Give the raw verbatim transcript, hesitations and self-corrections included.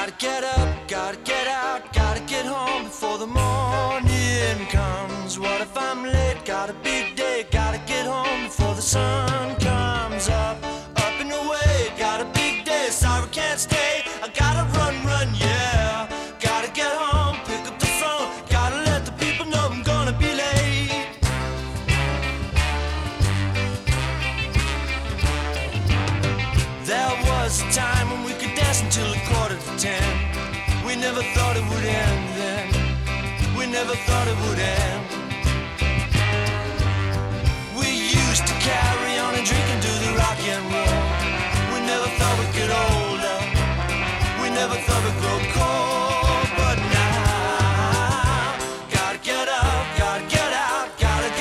Gotta get up, gotta get out, gotta get home before the morning comes. What if I'm late? Got a big day, gotta get home before the sun comes up. Up and away, got a big day, sorry can't stay. I gotta run, run, yeah. Gotta get home, pick up the phone, gotta let the people know I'm gonna be late. There was a time when we could dance until a quarter to ten. We never thought it would end then. We never thought it would end.